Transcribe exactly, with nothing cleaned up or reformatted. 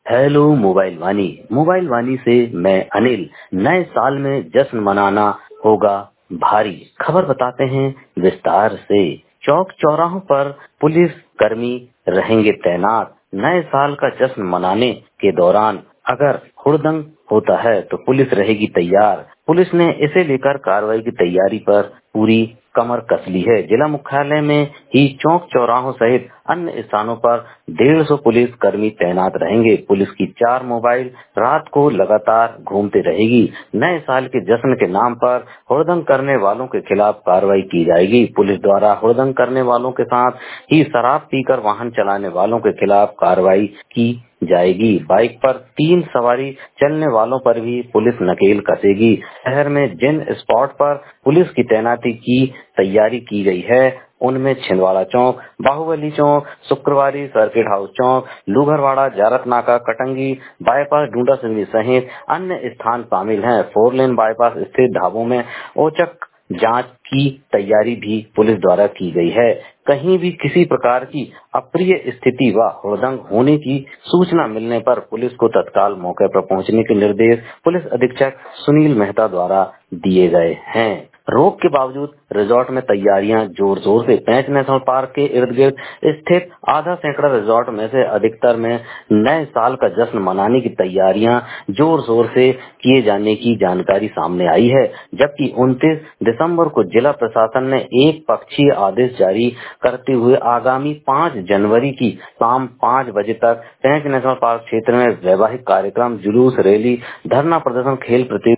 Hello mobile वानी। Mobile वानी से मैं अनिल। नए साल में जश्न मनाना होगा भारी, खबर बताते हैं विस्तार से। चौक चौराहों पर पुलिस कर्मी रहेंगे तैनात। नए साल का जश्न मनाने के दौरान अगर हुड़दंग होता है तो पुलिस रहेगी तैयार। पुलिस ने इसे लेकर कार्रवाई की तैयारी पर पूरी कमर कस ली है। जिला मुख्यालय में ही चौक चौराहों सहित अन्य स्थानों पर डेढ़ सौ पुलिस कर्मी तैनात रहेंगे। पुलिस की चार मोबाइल रात को लगातार घूमते रहेगी। नए साल के जश्न के नाम पर हुड़दंग करने वालों के खिलाफ कार्रवाई की जाएगी। पुलिस द्वारा हुड़दंग करने वालों के साथ ही शराब पीकर वाहन चलाने वालों के खिलाफ कार्रवाई की जाएगी। बाइक पर तीन सवारी चलने वालों पर भी पुलिस नकेल कसेगी। शहर में जिन स्पॉट पर पुलिस की तैनाती की तैयारी की गई है उनमें छिंदवाड़ा चौक, बाहुबली चौक, शुक्रवारी, सर्किट हाउस चौक, लूघरवाड़ा, जारत नाका, कटंगी बाईपास, डूडा सिंधी सहित अन्य स्थान शामिल हैं। फोर लेन बाईपास स्थित ढाबों में औचक जांच की तैयारी भी पुलिस द्वारा की गई है। कहीं भी किसी प्रकार की अप्रिय स्थिति व हुड़दंग होने की सूचना मिलने पर पुलिस को तत्काल मौके पर पहुंचने के निर्देश पुलिस अधीक्षक सुनील मेहता द्वारा दिए गए हैं। रोक के बावजूद रिजॉर्ट में तैयारियां जोर शोर से। पेंच नेशनल पार्क के इर्द गिर्द स्थित आधा सैकड़ा रिजॉर्ट में से अधिकतर में नए साल का जश्न मनाने की तैयारियां जोर शोर से किए जाने की जानकारी सामने आई है। जबकि उनतीस दिसंबर को जिला प्रशासन ने एक पक्षीय आदेश जारी करते हुए आगामी पाँच जनवरी की शाम पाँच बजे तक पेंच नेशनल पार्क क्षेत्र में वैवाहिक कार्यक्रम, जुलूस, रैली, धरना प्रदर्शन, खेल प्रतियोगिता